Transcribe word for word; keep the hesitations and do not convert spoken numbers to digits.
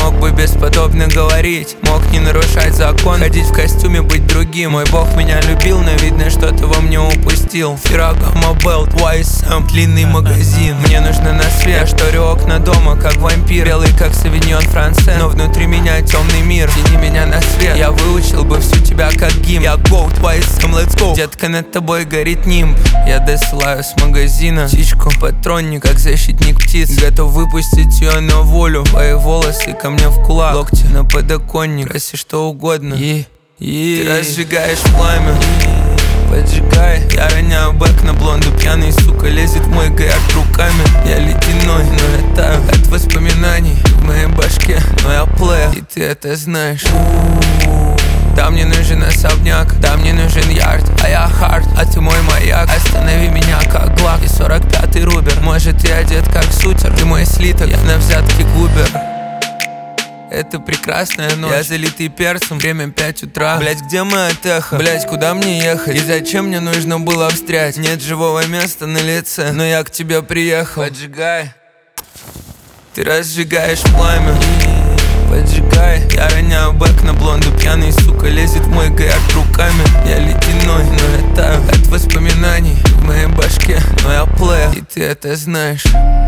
мог бы бесподобно говорить, мог не нарушать закон, ходить в костюме, быть другим. Мой бог меня любил, но видно, что-то во мне упустил. Феррагамо Белт, уай эс эм, длинный магазин. Мне нужно на свет, я шторю окна дома, как вампир. Белый, как савиньон франце, но внутри меня темный мир. Тяни меня на свет, я выучил бы всю тебя как гимн. Я Goat, уай эс эм, let's go. Детка, над тобой горит нимб. Я досылаю с магазина птичку, патронник, как защитник птиц. Готов выпустить ее на волю. Твои волосы ко мне в кулак, локти на подоконник, проси что угодно. И, и ты разжигаешь пламя, поджигай. Я роняю бэк на блонду, пьяный, сука, лезет в мой гаяк руками. Я ледяной, но я таю от воспоминаний в моей башке. Но я плеер, и ты это знаешь. Да, мне нужен особняк, да, мне нужен ярд, а я хард, а ты мой маяк. Останови меня как глак и сорок пятый рубер. Может, ты одет как сутер, ты мой слиток, я на взятке губер. Это прекрасная ночь, я залитый перцем, время пять утра. Блять, где мы от эхо? Блять, куда мне ехать? И зачем мне нужно было встрять? Нет живого места на лице, но я к тебе приехал. Поджигай. Ты разжигаешь пламя, поджигай. Я роняю бэк на блонду, пьяный, сука, лезет в мой гаяк руками. Я ледяной, но я таю от воспоминаний в моей башке. Но я плеер, и ты это знаешь.